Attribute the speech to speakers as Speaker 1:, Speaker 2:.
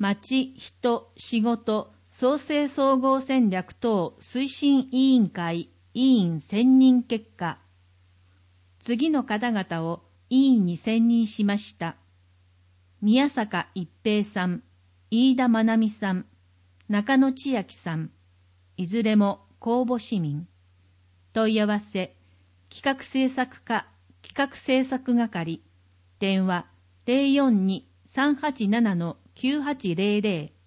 Speaker 1: 町、人、仕事、創生総合戦略等推進委員会委員選任結果。次の方々を委員に選任しました。宮坂一平さん、飯田真奈美さん、中野千秋さん、いずれも公募市民。問い合わせ、企画制作課、企画制作係、電話 042-387-9800